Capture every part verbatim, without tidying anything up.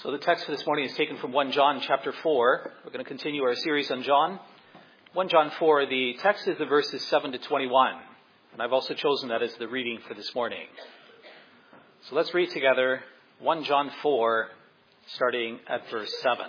So the text for this morning is taken from First John chapter four. We're going to continue our series on John. First John four, the text is the verses seven to twenty-one. And I've also chosen that as the reading for this morning. So let's read together First John four, starting at verse seven.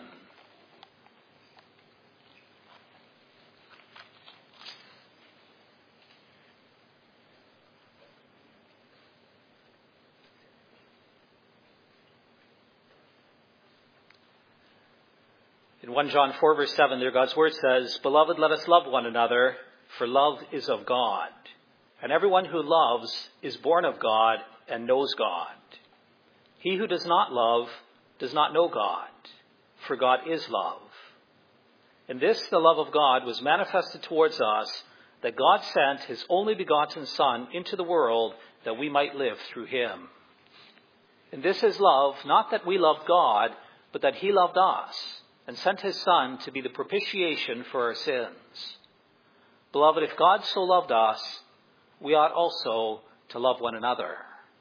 In First John four, verse seven, there God's word says, "Beloved, let us love one another, for love is of God. And everyone who loves is born of God and knows God. He who does not love does not know God, for God is love. In this the love of God was manifested towards us, that God sent his only begotten Son into the world that we might live through him. And this is love, not that we loved God, but that he loved us, and sent his Son to be the propitiation for our sins. Beloved, if God so loved us, we ought also to love one another.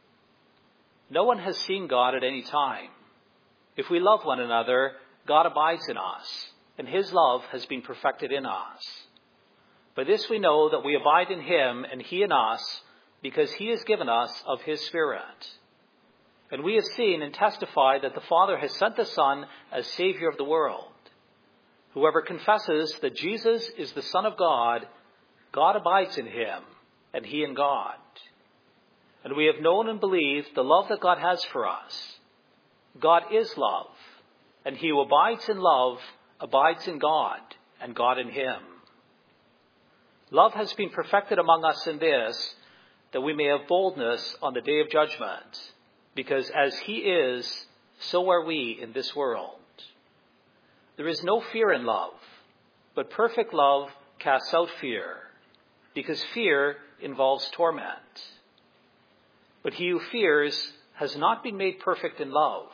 No one has seen God at any time. If we love one another, God abides in us, and his love has been perfected in us. By this we know that we abide in him and he in us, because he has given us of his Spirit. And we have seen and testified that the Father has sent the Son as Savior of the world. Whoever confesses that Jesus is the Son of God, God abides in him, and he in God. And we have known and believed the love that God has for us. God is love, and he who abides in love abides in God, and God in him. Love has been perfected among us in this, that we may have boldness on the day of judgment. Because as he is, so are we in this world. There is no fear in love, but perfect love casts out fear, because fear involves torment. But he who fears has not been made perfect in love.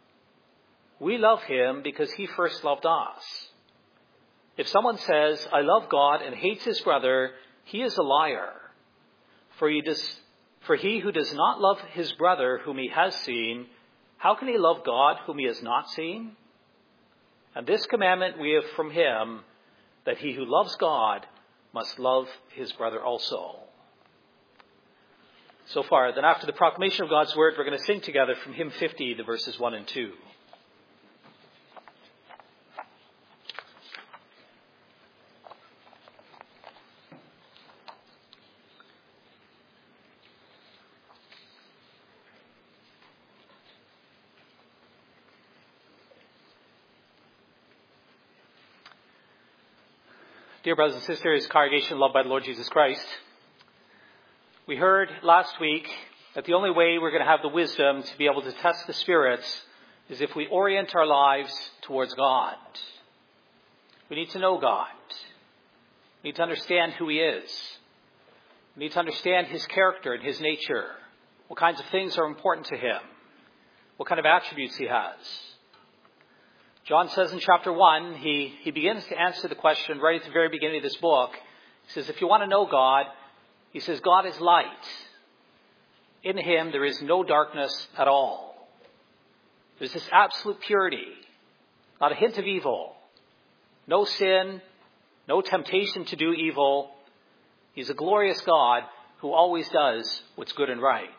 We love him because he first loved us. If someone says, "I love God," and hates his brother, he is a liar. For he does For he who does not love his brother whom he has seen, how can he love God whom he has not seen? And this commandment we have from him, that he who loves God must love his brother also. So far, then after the proclamation of God's word, we're going to sing together from hymn fifty, the verses one and two. Dear brothers and sisters, congregation loved by the Lord Jesus Christ, we heard last week that the only way we're going to have the wisdom to be able to test the spirits is if we orient our lives towards God. We need to know God. We need to understand who he is. We need to understand his character and his nature. What kinds of things are important to him. What kind of attributes he has. John says in chapter one, he, he begins to answer the question right at the very beginning of this book. He says, if you want to know God, he says, God is light. In him there is no darkness at all. There's this absolute purity, not a hint of evil, no sin, no temptation to do evil. He's a glorious God who always does what's good and right.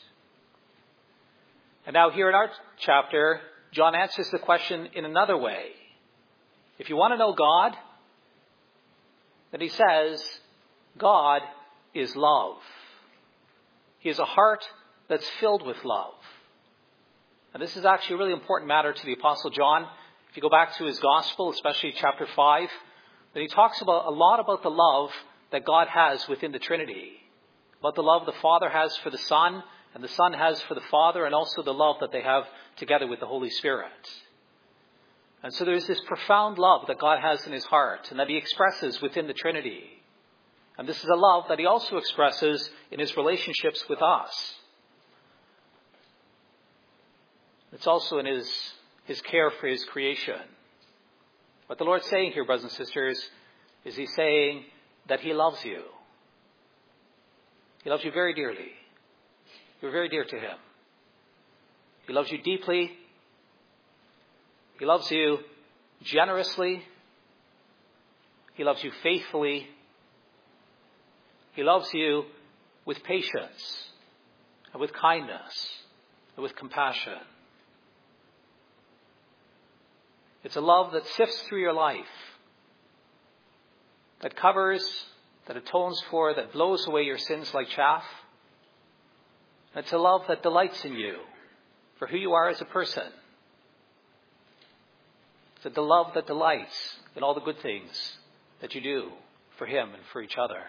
And now here in our chapter, John answers the question in another way. If you want to know God, then he says, God is love. He has a heart that's filled with love. And this is actually a really important matter to the Apostle John. If you go back to his gospel, especially chapter five, then he talks about a lot about the love that God has within the Trinity. About the love the Father has for the Son, and the Son has for the Father, and also the love that they have together with the Holy Spirit. And so there's this profound love that God has in his heart and that he expresses within the Trinity. And this is a love that he also expresses in his relationships with us. It's also in his, his care for his creation. What the Lord's saying here, brothers and sisters, is he's saying that he loves you. He loves you very dearly. You're very dear to him. He loves you deeply. He loves you generously. He loves you faithfully. He loves you with patience and with kindness and with compassion. It's a love that sifts through your life, that covers, that atones for, that blows away your sins like chaff. It's a love that delights in you for who you are as a person. It's a love that delights in all the good things that you do for him and for each other.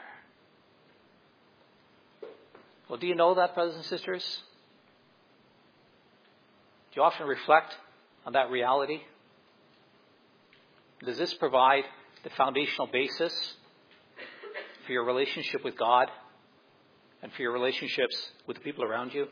Well, do you know that, brothers and sisters? Do you often reflect on that reality? Does this provide the foundational basis for your relationship with God and for your relationships with the people around you?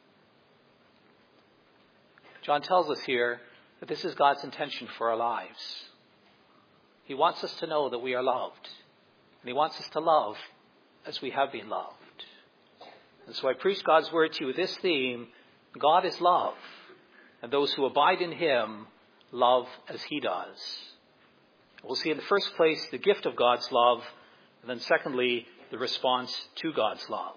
John tells us here that this is God's intention for our lives. He wants us to know that we are loved. And he wants us to love as we have been loved. And so I preach God's word to you with this theme: God is love. And those who abide in him love as he does. We'll see in the first place the gift of God's love. And then secondly, the response to God's love.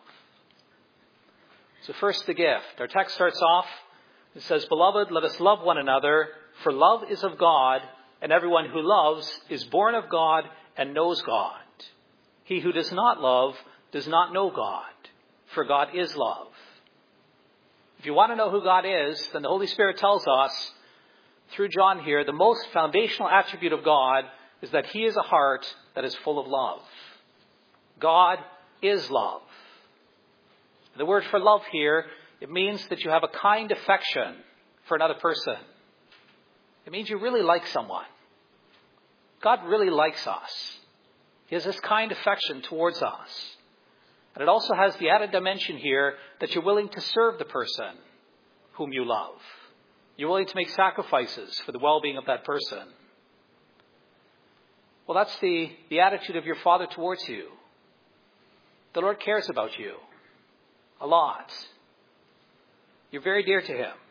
So first, the gift. Our text starts off. It says, "Beloved, let us love one another, for love is of God, and everyone who loves is born of God and knows God. He who does not love does not know God, for God is love." If you want to know who God is, then the Holy Spirit tells us, through John here, the most foundational attribute of God is that he is a heart that is full of love. God is love. The word for love here, it means that you have a kind affection for another person. It means you really like someone. God really likes us. He has this kind affection towards us. And it also has the added dimension here that you're willing to serve the person whom you love. You're willing to make sacrifices for the well-being of that person. Well, that's the, the attitude of your Father towards you. The Lord cares about you a lot. You're very dear to him.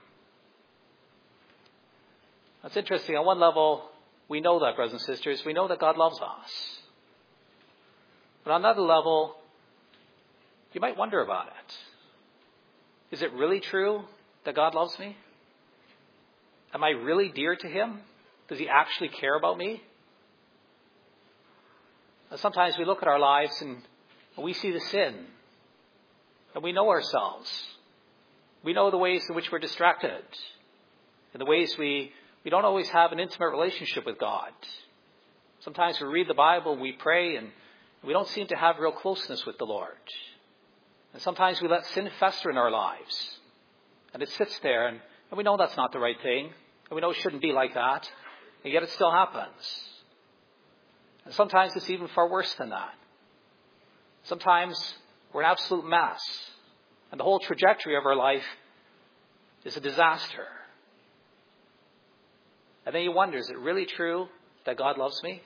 That's interesting. On one level, we know that, brothers and sisters. We know that God loves us. But on another level, you might wonder about it. Is it really true that God loves me? Am I really dear to him? Does he actually care about me? And sometimes we look at our lives and we see the sin. And we know ourselves. We know the ways in which we're distracted. And the ways we, we don't always have an intimate relationship with God. Sometimes we read the Bible, we pray, and we don't seem to have real closeness with the Lord. And sometimes we let sin fester in our lives. And it sits there, and, and we know that's not the right thing. And we know it shouldn't be like that. And yet it still happens. And sometimes it's even far worse than that. Sometimes we're an absolute mess. And the whole trajectory of our life is a disaster. And then you wonder, is it really true that God loves me?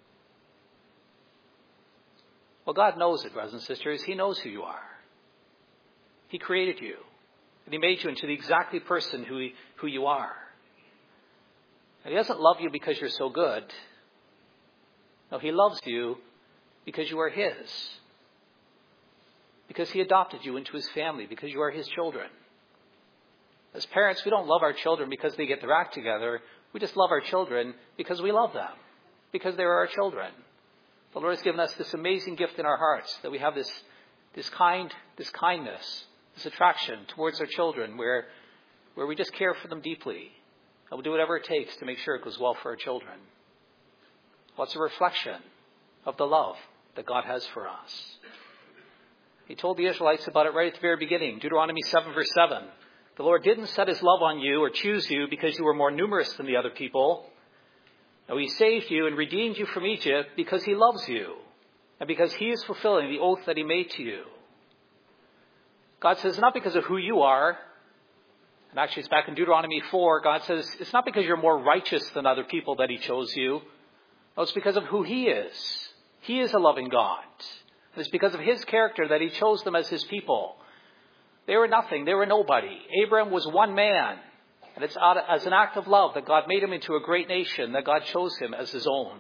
Well, God knows it, brothers and sisters. He knows who you are. He created you. And he made you into the exactly person who, he, who you are. And he doesn't love you because you're so good. No, he loves you because you are his. Because he adopted you into his family, because you are his children. As parents, we don't love our children because they get their act together. We just love our children because we love them, because they are our children. The Lord has given us this amazing gift in our hearts, that we have this, this kind, this kindness, this attraction towards our children, where, where we just care for them deeply. And we'll do whatever it takes to make sure it goes well for our children. Well, it's a reflection of the love that God has for us. He told the Israelites about it right at the very beginning. Deuteronomy seven verse seven. The Lord didn't set his love on you or choose you because you were more numerous than the other people. No, he saved you and redeemed you from Egypt because he loves you and because he is fulfilling the oath that he made to you. God says not because of who you are. And actually it's back in Deuteronomy four. God says it's not because you're more righteous than other people that he chose you. No, it's because of who he is. He is a loving God. It's because of his character that he chose them as his people. They were nothing. They were nobody. Abraham was one man. And And it's out, as an act of love that God made him into a great nation, that God chose him as his own.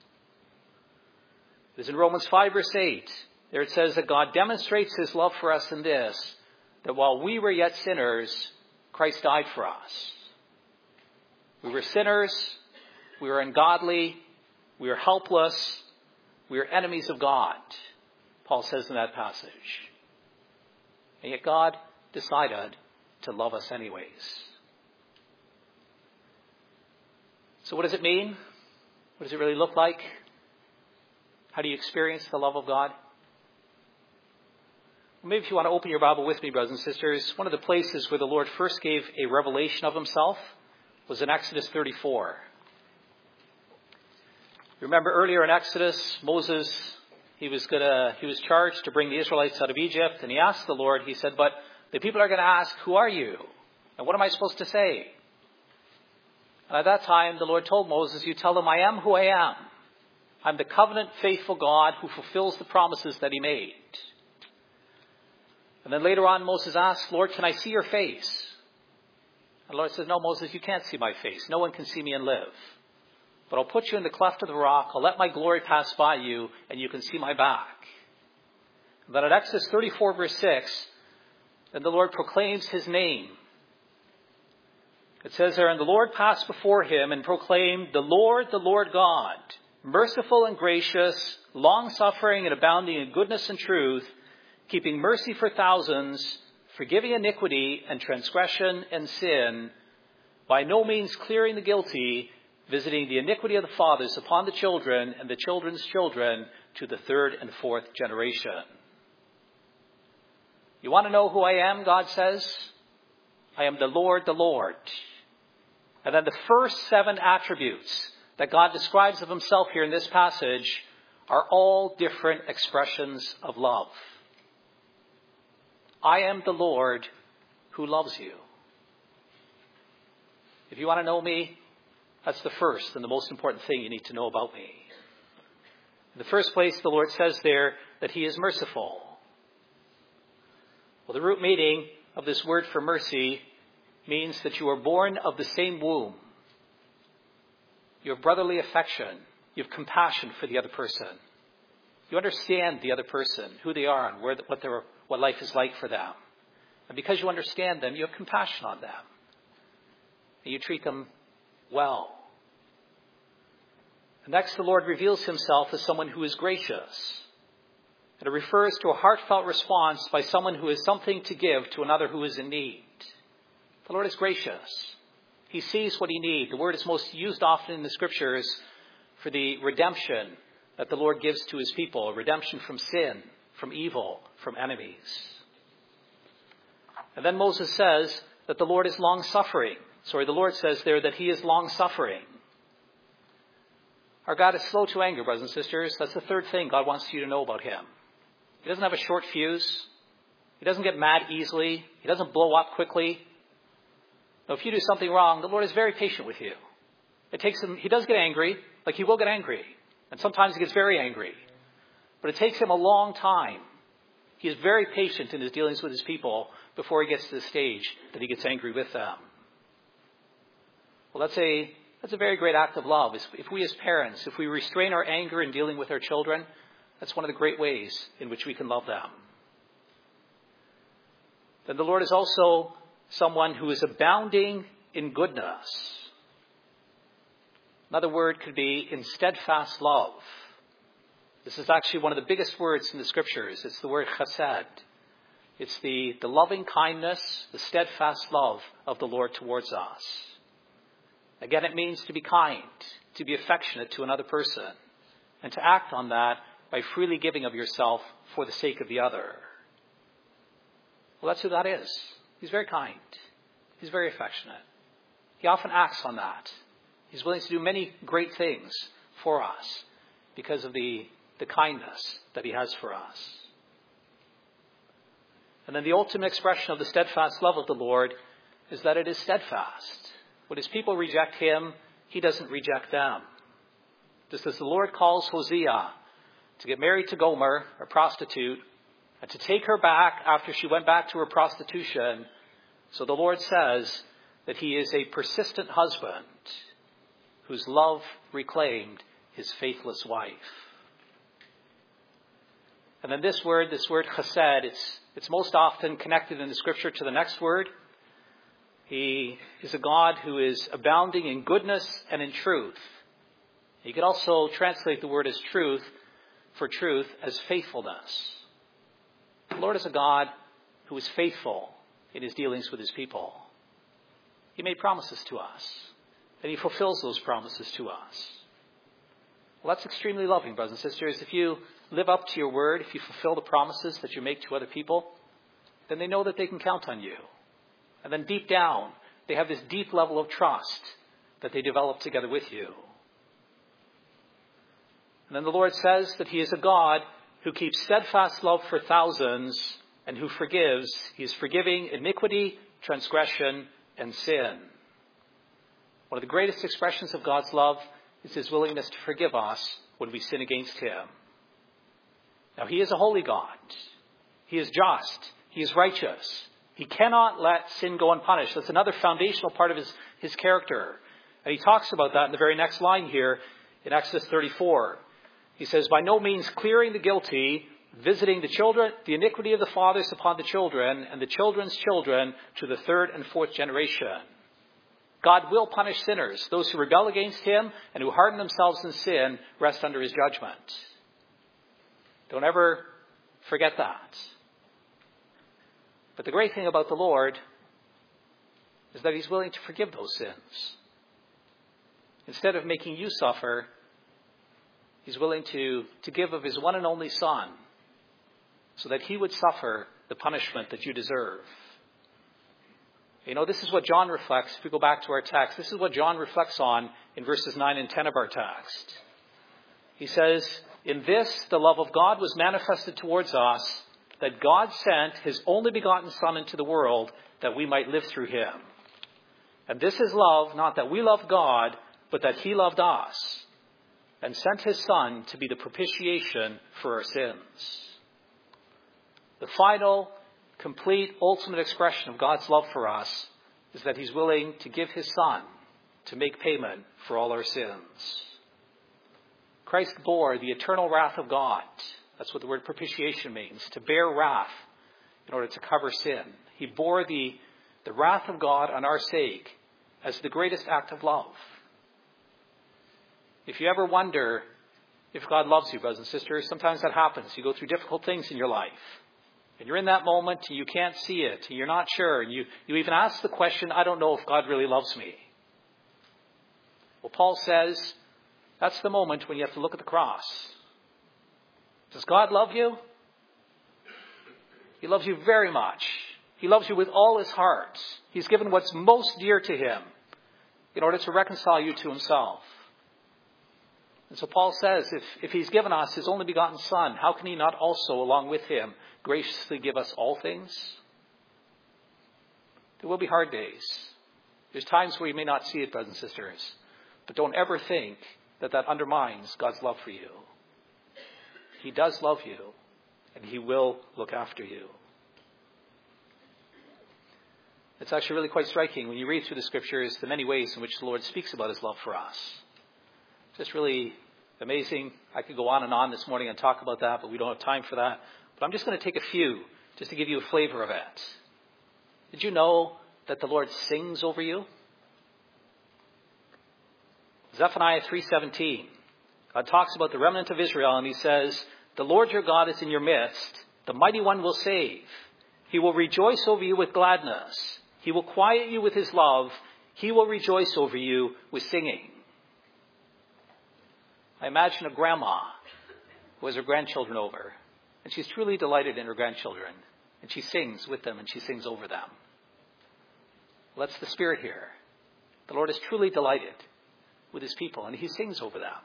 It is in Romans five verse eight. There it says that God demonstrates his love for us in this, that while we were yet sinners, Christ died for us. We were sinners, we were ungodly, we were helpless, we were enemies of God, Paul says in that passage. And yet God decided to love us anyways. So what does it mean? What does it really look like? How do you experience the love of God? Well, maybe if you want to open your Bible with me, brothers and sisters, one of the places where the Lord first gave a revelation of himself was in Exodus thirty-four. Remember earlier in Exodus, Moses, he was gonna, he was charged to bring the Israelites out of Egypt, and he asked the Lord, he said, but the people are going to ask, who are you? And what am I supposed to say? And at that time, the Lord told Moses, you tell them, I am who I am. I'm the covenant faithful God who fulfills the promises that he made. And then later on, Moses asked, Lord, can I see your face? And the Lord says, no, Moses, you can't see my face. No one can see me and live. But I'll put you in the cleft of the rock. I'll let my glory pass by you, and you can see my back. And then at Exodus thirty-four, verse six, then the Lord proclaims his name. It says there, and the Lord passed before him and proclaimed, the Lord, the Lord God, merciful and gracious, long-suffering and abounding in goodness and truth, keeping mercy for thousands, forgiving iniquity and transgression and sin, by no means clearing the guilty, visiting the iniquity of the fathers upon the children and the children's children to the third and fourth generation. You want to know who I am, God says? I am the Lord, the Lord. And then the first seven attributes that God describes of himself here in this passage are all different expressions of love. I am the Lord who loves you. If you want to know me, that's the first and the most important thing you need to know about me. In the first place, the Lord says there that he is merciful. Well, the root meaning of this word for mercy means that you are born of the same womb. You have brotherly affection. You have compassion for the other person. You understand the other person, who they are, and where, what, their, what life is like for them. And because you understand them, you have compassion on them. And you treat them well. And next, the Lord reveals himself as someone who is gracious. And it refers to a heartfelt response by someone who has something to give to another who is in need. The Lord is gracious. He sees what he needs. The word is most used often in the scriptures for the redemption that the Lord gives to his people. Redemption from sin, from evil, from enemies. And then Moses says that the Lord is long-suffering. Sorry, the Lord says there that he is long-suffering. Our God is slow to anger, brothers and sisters. That's the third thing God wants you to know about him. He doesn't have a short fuse. He doesn't get mad easily. He doesn't blow up quickly. Now, if you do something wrong, the Lord is very patient with you. It takes him, he does get angry, like he will get angry. And sometimes he gets very angry. But it takes him a long time. He is very patient in his dealings with his people before he gets to the stage that he gets angry with them. Well, that's a, that's a very great act of love. If we as parents, if we restrain our anger in dealing with our children, that's one of the great ways in which we can love them. Then the Lord is also someone who is abounding in goodness. Another word could be in steadfast love. This is actually one of the biggest words in the scriptures. It's the word chesed. It's the, the loving kindness, the steadfast love of the Lord towards us. Again, it means to be kind, to be affectionate to another person, and to act on that by freely giving of yourself for the sake of the other. Well, that's who that is. He's very kind. He's very affectionate. He often acts on that. He's willing to do many great things for us because of the, the kindness that he has for us. And then the ultimate expression of the steadfast love of the Lord is that it is steadfast. When his people reject him, he doesn't reject them. Just as the Lord calls Hosea to get married to Gomer, a prostitute, and to take her back after she went back to her prostitution, so the Lord says that he is a persistent husband whose love reclaimed his faithless wife. And then this word, this word chesed, it's, it's most often connected in the scripture to the next word. He is a God who is abounding in goodness and in truth. You could also translate the word as truth, for truth, as faithfulness. The Lord is a God who is faithful in his dealings with his people. He made promises to us, and he fulfills those promises to us. Well, that's extremely loving, brothers and sisters. If you live up to your word, if you fulfill the promises that you make to other people, then they know that they can count on you. And then deep down, they have this deep level of trust that they develop together with you. And then the Lord says that he is a God who keeps steadfast love for thousands and who forgives. He is forgiving iniquity, transgression, and sin. One of the greatest expressions of God's love is his willingness to forgive us when we sin against him. Now, he is a holy God. He is just. He is righteous. He cannot let sin go unpunished. That's another foundational part of his, his character. And he talks about that in the very next line here in Exodus thirty-four. He says, by no means clearing the guilty, visiting the children, the iniquity of the fathers upon the children, and the children's children to the third and fourth generation. God will punish sinners. Those who rebel against him and who harden themselves in sin rest under his judgment. Don't ever forget that. But the great thing about the Lord is that he's willing to forgive those sins. Instead of making you suffer, he's willing to, to give of his one and only Son so that he would suffer the punishment that you deserve. You know, this is what John reflects. If we go back to our text, this is what John reflects on in verses nine and ten of our text. He says, in this, the love of God was manifested towards us, that God sent his only begotten Son into the world that we might live through him. And this is love, not that we love God, but that he loved us and sent his Son to be the propitiation for our sins. The final, complete, ultimate expression of God's love for us is that he's willing to give his Son to make payment for all our sins. Christ bore the eternal wrath of God. That's what the word propitiation means, to bear wrath in order to cover sin. He bore the, the wrath of God on our sake as the greatest act of love. If you ever wonder if God loves you, brothers and sisters, sometimes that happens. You go through difficult things in your life. And you're in that moment and you can't see it. And you're not sure. And you, you even ask the question, I don't know if God really loves me. Well, Paul says that's the moment when you have to look at the cross. Does God love you? He loves you very much. He loves you with all his heart. He's given what's most dear to him in order to reconcile you to himself. And so Paul says, if, if he's given us his only begotten Son, how can he not also, along with him, graciously give us all things? There will be hard days. There's times where you may not see it, brothers and sisters. But don't ever think that that undermines God's love for you. He does love you, and he will look after you. It's actually really quite striking when you read through the scriptures the many ways in which the Lord speaks about his love for us. Just really amazing. I could go on and on this morning and talk about that, but we don't have time for that. But I'm just going to take a few just to give you a flavor of it. Did you know that the Lord sings over you? Zephaniah three seventeen. God talks about the remnant of Israel and he says, the Lord your God is in your midst. The mighty one will save. He will rejoice over you with gladness. He will quiet you with his love. He will rejoice over you with singing. I imagine a grandma who has her grandchildren over, and she's truly delighted in her grandchildren, and she sings with them and she sings over them. Well, that's the spirit here. The Lord is truly delighted with his people, and he sings over them.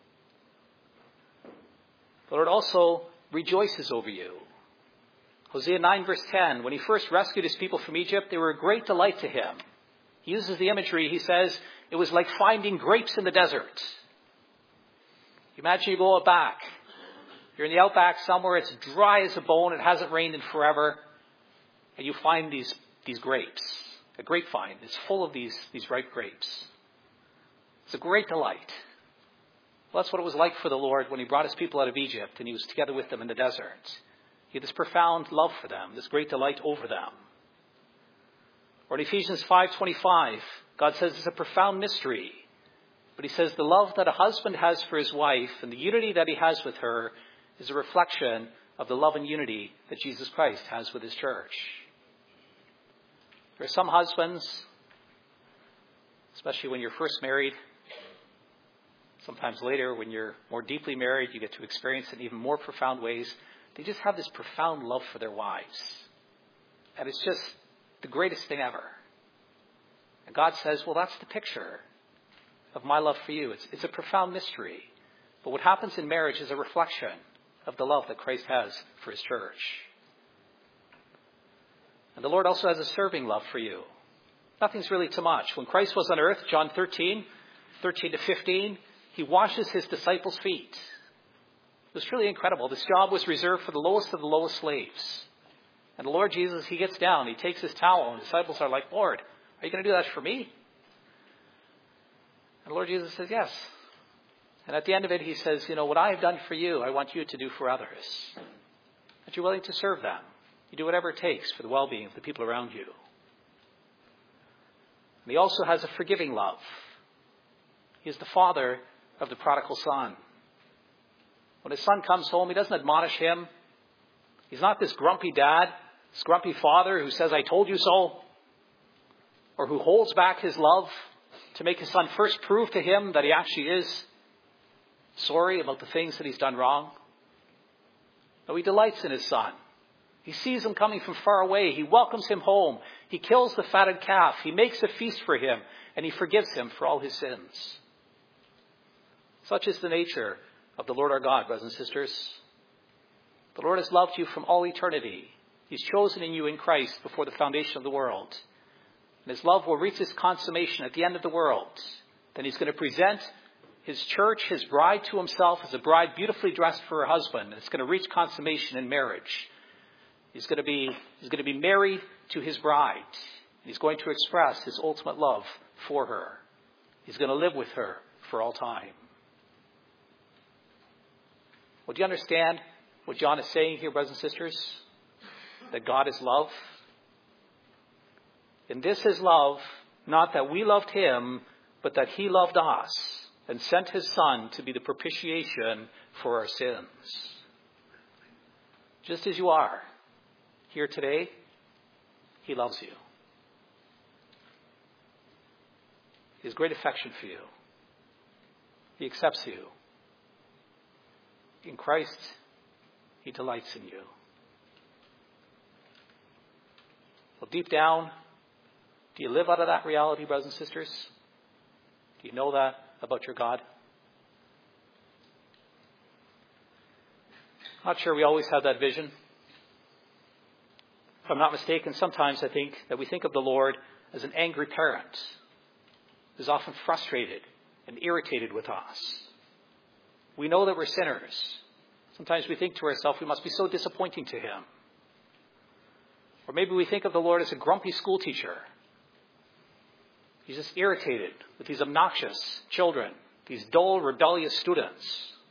The Lord also rejoices over you. Hosea nine verse ten, when he first rescued his people from Egypt, they were a great delight to him. He uses the imagery, he says, it was like finding grapes in the desert. Imagine you go out back. You're in the outback somewhere, it's dry as a bone, it hasn't rained in forever, and you find these, these grapes. a grapevine is full of these, these ripe grapes. It's a great delight. Well, that's what it was like for the Lord when he brought his people out of Egypt and he was together with them in the desert. He had this profound love for them, this great delight over them. Or in Ephesians five twenty-five, God says it's a profound mystery. But he says the love that a husband has for his wife and the unity that he has with her is a reflection of the love and unity that Jesus Christ has with his church. There are some husbands, especially when you're first married, sometimes later when you're more deeply married, you get to experience it in even more profound ways. They just have this profound love for their wives. And it's just the greatest thing ever. And God says, well, that's the picture of my love for you. It's, it's a profound mystery. But what happens in marriage is a reflection of the love that Christ has for his church. And the Lord also has a serving love for you. Nothing's really too much. When Christ was on earth, John thirteen, thirteen to fifteen, he washes his disciples' feet. It was truly incredible. This job was reserved for the lowest of the lowest slaves. And the Lord Jesus, he gets down, he takes his towel, and the disciples are like, Lord, are you going to do that for me? And the Lord Jesus says, yes. And at the end of it, he says, you know, what I have done for you, I want you to do for others. That you're willing to serve them. You do whatever it takes for the well-being of the people around you. And he also has a forgiving love. He is the father of the prodigal son. When his son comes home, he doesn't admonish him. He's not this grumpy dad, this grumpy father who says, I told you so. Or who holds back his love to make his son first prove to him that he actually is sorry about the things that he's done wrong. No, he delights in his son. He sees him coming from far away. He welcomes him home. He kills the fatted calf. He makes a feast for him. And he forgives him for all his sins. Such is the nature of the Lord our God, brothers and sisters. The Lord has loved you from all eternity. He's chosen in you in Christ before the foundation of the world. And his love will reach its consummation at the end of the world. Then he's going to present his church, his bride to himself as a bride beautifully dressed for her husband. It's going to reach consummation in marriage. He's going to be, he's going to be married to his bride. He's going to express his ultimate love for her. He's going to live with her for all time. Well, do you understand what John is saying here, brothers and sisters? That God is love. And this is love, not that we loved him, but that he loved us and sent his son to be the propitiation for our sins. Just as you are here today, he loves you. He has great affection for you. He accepts you. In Christ, he delights in you. Well, deep down, do you live out of that reality, brothers and sisters? Do you know that about your God? Not sure we always have that vision. If I'm not mistaken, sometimes I think that we think of the Lord as an angry parent who's often frustrated and irritated with us. We know that we're sinners. Sometimes we think to ourselves, we must be so disappointing to him. Or maybe we think of the Lord as a grumpy school teacher. He's just irritated with these obnoxious children, these dull, rebellious students.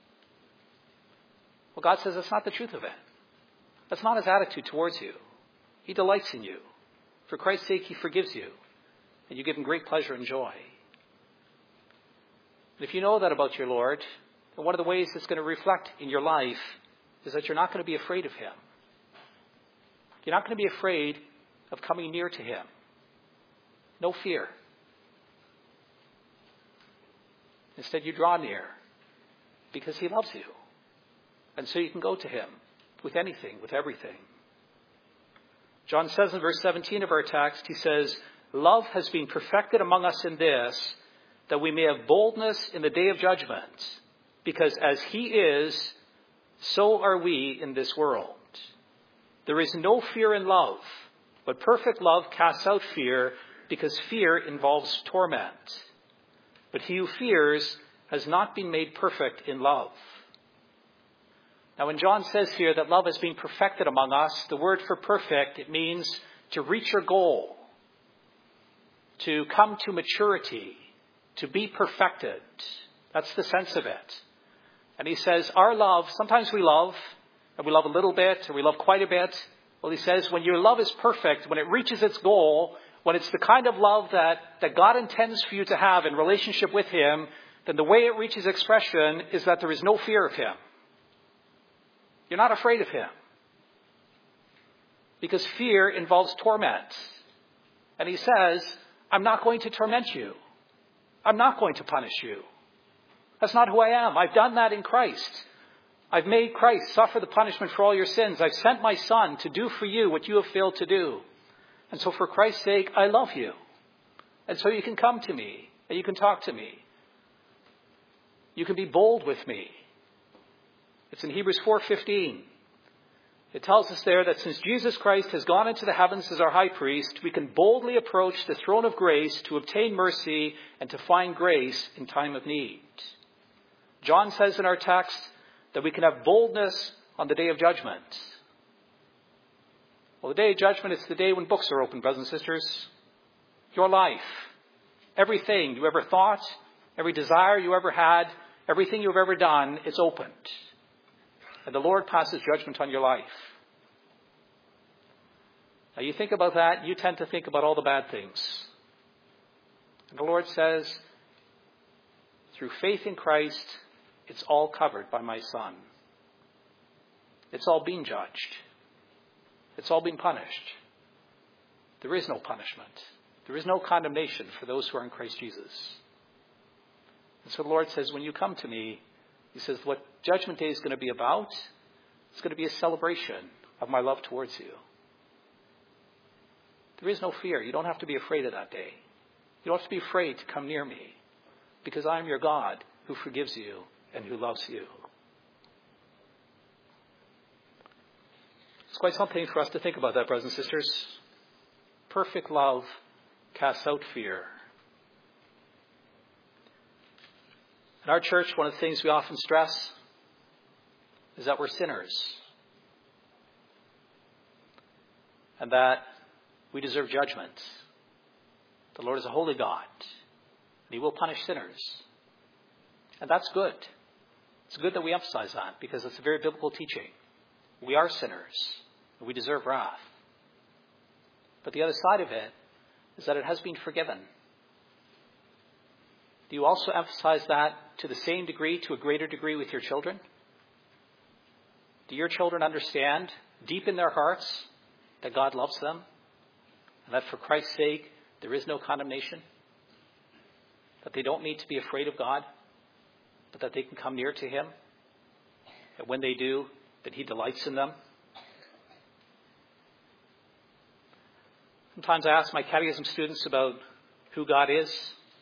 Well, God says that's not the truth of it. That's not his attitude towards you. He delights in you. For Christ's sake, he forgives you. And you give him great pleasure and joy. And if you know that about your Lord, then one of the ways it's going to reflect in your life is that you're not going to be afraid of him. You're not going to be afraid of coming near to him. No fear. Instead, you draw near because he loves you. And so you can go to him with anything, with everything. John says in verse seventeen of our text, he says, love has been perfected among us in this, that we may have boldness in the day of judgment. Because as he is, so are we in this world. There is no fear in love, but perfect love casts out fear, because fear involves torment. But he who fears has not been made perfect in love. Now, when John says here that love has been perfected among us, the word for perfect, it means to reach your goal. to come to maturity, to be perfected. That's the sense of it. And he says, our love, sometimes we love, and we love a little bit, or we love quite a bit. Well, he says, when your love is perfect, when it reaches its goal, when it's the kind of love that, that God intends for you to have in relationship with him, then the way it reaches expression is that there is no fear of him. You're not afraid of him. Because fear involves torment. And he says, I'm not going to torment you. I'm not going to punish you. That's not who I am. I've done that in Christ. I've made Christ suffer the punishment for all your sins. I've sent my Son to do for you what you have failed to do. And so for Christ's sake, I love you. And so you can come to me and you can talk to me. You can be bold with me. It's in Hebrews four fifteen. It tells us there that since Jesus Christ has gone into the heavens as our high priest, we can boldly approach the throne of grace to obtain mercy and to find grace in time of need. John says in our text that we can have boldness on the day of judgment. Well, the day of judgment is the day when books are opened, brothers and sisters. Your life, everything you ever thought, every desire you ever had, everything you've ever done, it's opened. And the Lord passes judgment on your life. Now you think about that, you tend to think about all the bad things. And the Lord says, through faith in Christ, it's all covered by my Son. It's all been judged. It's all been punished. There is no punishment. There is no condemnation for those who are in Christ Jesus. And so the Lord says, when you come to me, he says, what Judgment Day is going to be about, it's going to be a celebration of my love towards you. There is no fear. You don't have to be afraid of that day. You don't have to be afraid to come near me, because I am your God who forgives you and who loves you. It's quite something for us to think about that, brothers and sisters. Perfect love casts out fear. In our church, one of the things we often stress is that we're sinners. And that we deserve judgment. The Lord is a holy God. And he will punish sinners. And that's good. It's good that we emphasize that, because it's a very biblical teaching. We are sinners. And we deserve wrath. But the other side of it is that it has been forgiven. Do you also emphasize that to the same degree, to a greater degree with your children? Do your children understand deep in their hearts that God loves them? And that for Christ's sake, there is no condemnation? That they don't need to be afraid of God, but that they can come near to him? That when they do, that he delights in them? Sometimes I ask my catechism students about who God is.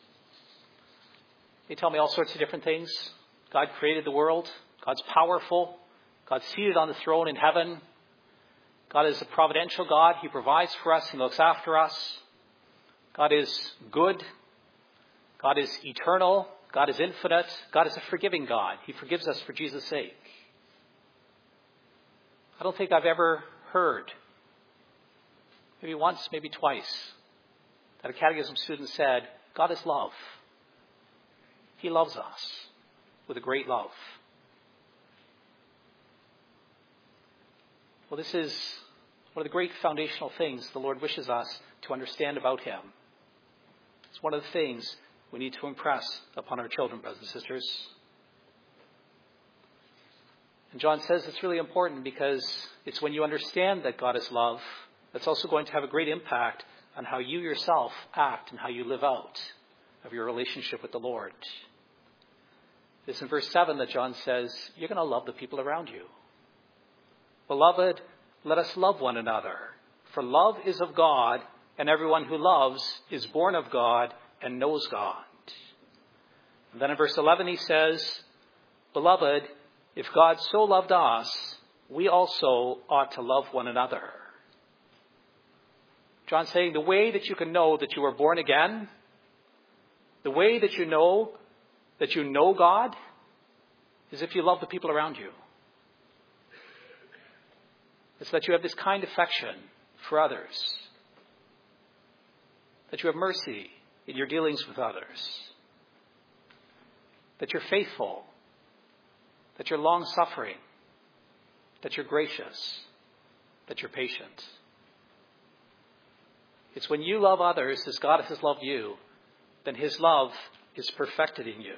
They tell me all sorts of different things. God created the world. God's powerful. God's seated on the throne in heaven. God is a providential God. He provides for us. He looks after us. God is good. God is eternal. God is infinite. God is a forgiving God. He forgives us for Jesus' sake. I don't think I've ever heard, maybe once, maybe twice, that a catechism student said, God is love. He loves us with a great love. Well, this is one of the great foundational things the Lord wishes us to understand about him. It's one of the things we need to impress upon our children, brothers and sisters. And John says it's really important because it's when you understand that God is love, that's also going to have a great impact on how you yourself act and how you live out of your relationship with the Lord. It's in verse seven that John says, you're going to love the people around you. Beloved, let us love one another. For love is of God, and everyone who loves is born of God and knows God. And then in verse eleven he says, Beloved, if God so loved us, we also ought to love one another. John's saying the way that you can know that you are born again, the way that you know that you know God, is if you love the people around you. It's that you have this kind affection for others. that you have mercy in your dealings with others, that you're faithful, that you're long-suffering, that you're gracious, that you're patient. It's when you love others as God has loved you, then his love is perfected in you.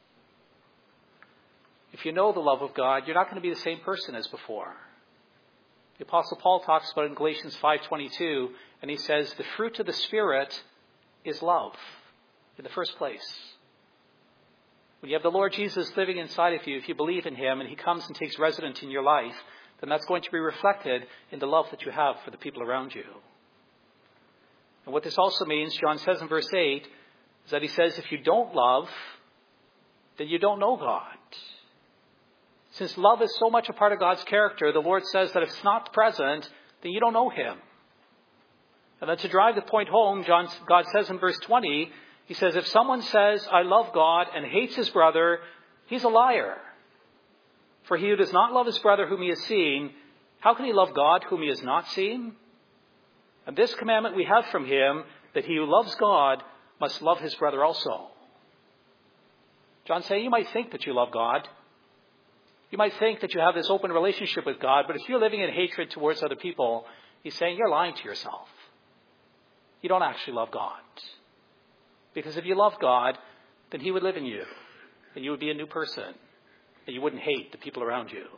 If you know the love of God, you're not going to be the same person as before. The Apostle Paul talks about it in Galatians five twenty-two, and he says the fruit of the Spirit is love in the first place. When you have the Lord Jesus living inside of you, if you believe in him and he comes and takes residence in your life, then that's going to be reflected in the love that you have for the people around you. And what this also means, John says in verse eight, is that he says if you don't love, then you don't know God. Since love is so much a part of God's character, the Lord says that if it's not present, then you don't know him. And then to drive the point home, John, God says in verse twenty, he says, if someone says, I love God and hates his brother, he's a liar. For he who does not love his brother whom he has seen, how can he love God whom he has not seen? And this commandment we have from him, that he who loves God must love his brother also. John's saying, you might think that you love God. You might think that you have this open relationship with God, but if you're living in hatred towards other people, he's saying you're lying to yourself. You don't actually love God. Because if you love God, then he would live in you, and you would be a new person, and you wouldn't hate the people around you.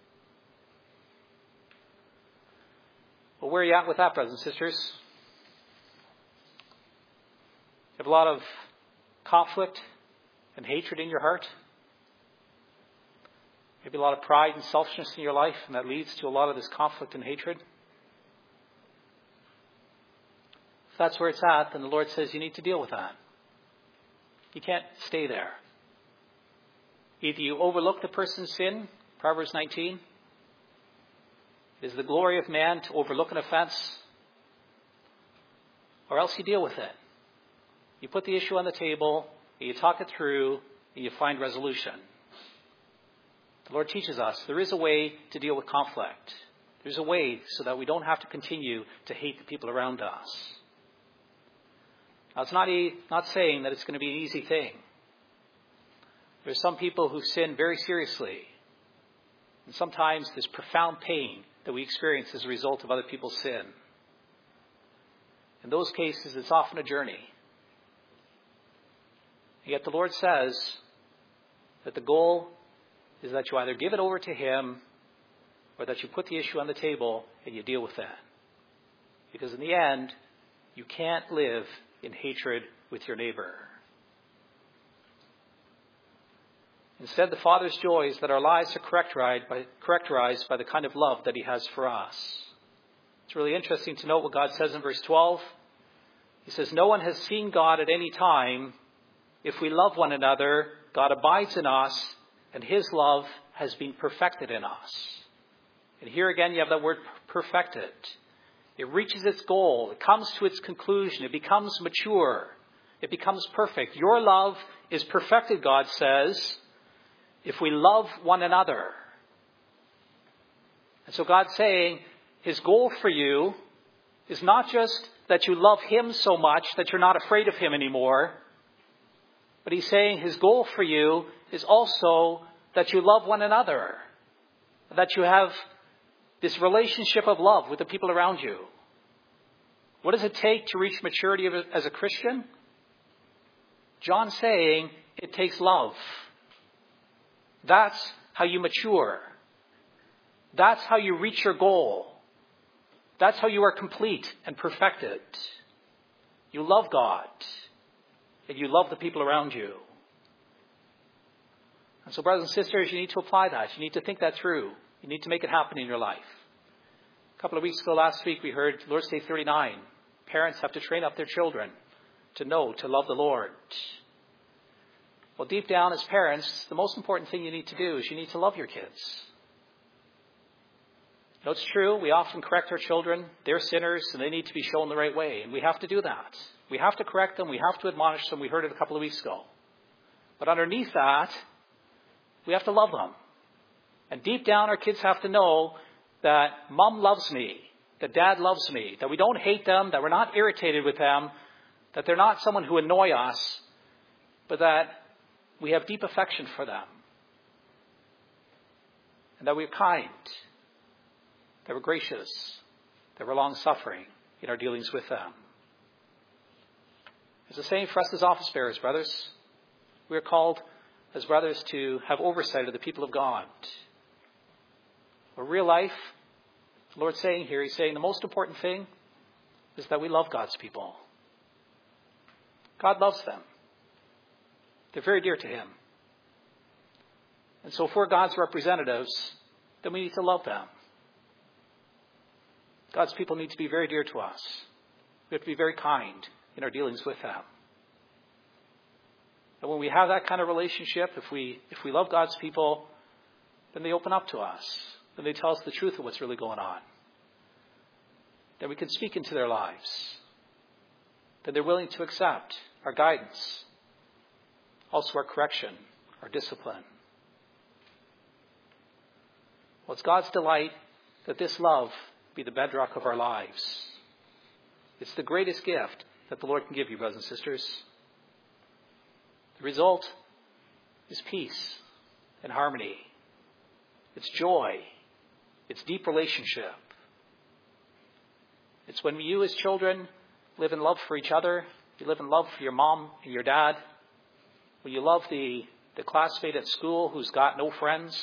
Well, where are you at with that, brothers and sisters? You have a lot of conflict and hatred in your heart? Maybe a lot of pride and selfishness in your life, and that leads to a lot of this conflict and hatred? If that's where it's at, then the Lord says you need to deal with that. You can't stay there. Either you overlook the person's sin, Proverbs nineteen. It is the glory of man to overlook an offense, or else you deal with it. You put the issue on the table, and you talk it through, and you find resolution. The Lord teaches us there is a way to deal with conflict. There's a way so that we don't have to continue to hate the people around us. Now, it's not, e- not saying that it's going to be an easy thing. There's some people who sin very seriously. And sometimes there's profound pain that we experience as a result of other people's sin. In those cases, it's often a journey. Yet the Lord says that the goal is that you either give it over to him or that you put the issue on the table and you deal with that. Because in the end, you can't live in hatred with your neighbor. Instead, the Father's joy is that our lives are characterized by, characterized by the kind of love that he has for us. It's really interesting to note what God says in verse twelve. He says, no one has seen God at any time. If we love one another, God abides in us, and his love has been perfected in us. And here again you have that word perfected. It reaches its goal. It comes to its conclusion. It becomes mature. It becomes perfect. Your love is perfected, God says, if we love one another. And so God's saying his goal for you is not just that you love him so much that you're not afraid of him anymore, but he's saying his goal for you is also that you love one another, that you have this relationship of love with the people around you. What does it take to reach maturity as a Christian? John's saying it takes love. That's how you mature. That's how you reach your goal. That's how you are complete and perfected. You love God, and you love the people around you. And so, brothers and sisters, you need to apply that. You need to think that through. You need to make it happen in your life. A couple of weeks ago, last week, we heard Lord's Day thirty-nine. Parents have to train up their children to know, to love the Lord. Well, deep down as parents, the most important thing you need to do is you need to love your kids. You know, it's true, we often correct our children. They're sinners and they need to be shown the right way. And we have to do that. We have to correct them. We have to admonish them. We heard it a couple of weeks ago. But underneath that, we have to love them. And deep down, our kids have to know that mom loves me, that dad loves me, that we don't hate them, that we're not irritated with them, That they're not someone who annoy us, but that we have deep affection for them. And that we're kind, that we're gracious, that we're long-suffering in our dealings with them. It's the same for us as office bearers, brothers. We are called as brothers to have oversight of the people of God. In real life, the Lord's saying here, He's saying the most important thing is that we love God's people. God loves them. They're very dear to Him. And so if we're God's representatives, then we need to love them. God's people need to be very dear to us. We have to be very kind in our dealings with them. And when we have that kind of relationship, if we if we love God's people, then they open up to us. Then they tell us the truth of what's really going on. Then we can speak into their lives. Then they're willing to accept our guidance, also our correction, our discipline. Well, it's God's delight that this love be the bedrock of our lives. It's the greatest gift that the Lord can give you, brothers and sisters. The result is peace and harmony. It's joy. It's deep relationship. It's when you as children live in love for each other, you live in love for your mom and your dad, when you love the, the classmate at school who's got no friends,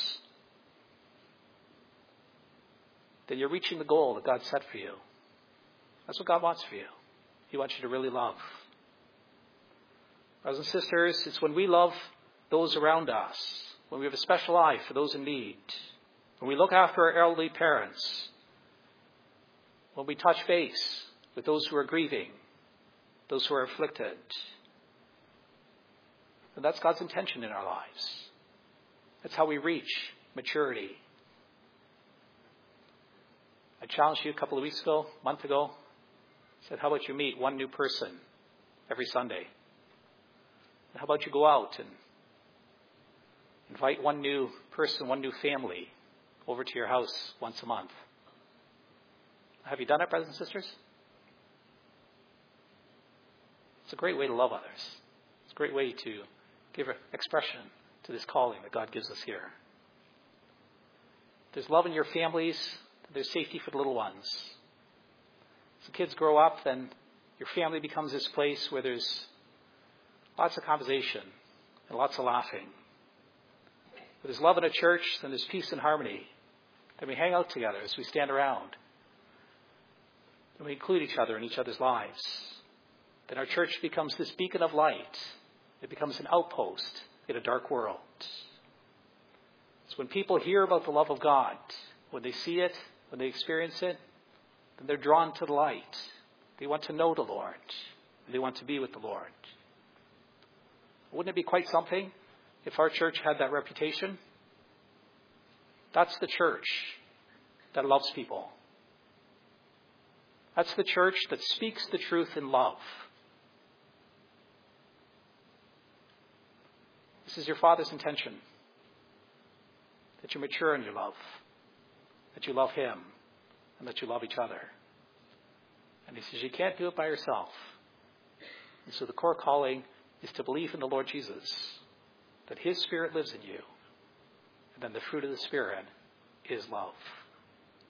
then you're reaching the goal that God set for you. That's what God wants for you. He wants you to really love. Brothers and sisters, it's when we love those around us, when we have a special eye for those in need, when we look after our elderly parents, when we touch base with those who are grieving, those who are afflicted. And that's God's intention in our lives. That's how we reach maturity. I challenged you a couple of weeks ago, a month ago. I said, how about you meet one new person every Sunday? And how about you go out and invite one new person, one new family over to your house once a month? Have you done it, brothers and sisters? It's a great way to love others. It's a great way to give expression to this calling that God gives us here. There's love in your families. There's safety for the little ones. As the kids grow up, then your family becomes this place where there's lots of conversation and lots of laughing. Where there's love in a church, then there's peace and harmony. Then we hang out together as we stand around. And we include each other in each other's lives. Then our church becomes this beacon of light. It becomes an outpost in a dark world. So when people hear about the love of God, when they see it, when they experience it, then they're drawn to the light. They want to know the Lord. They want to be with the Lord. Wouldn't it be quite something if our church had that reputation? That's the church that loves people. That's the church that speaks the truth in love. This is your Father's intention. That you mature in your love. That you love Him. And that you love each other. And He says you can't do it by yourself. And so the core calling is to believe in the Lord Jesus. That His Spirit lives in you. And then the fruit of the Spirit is love.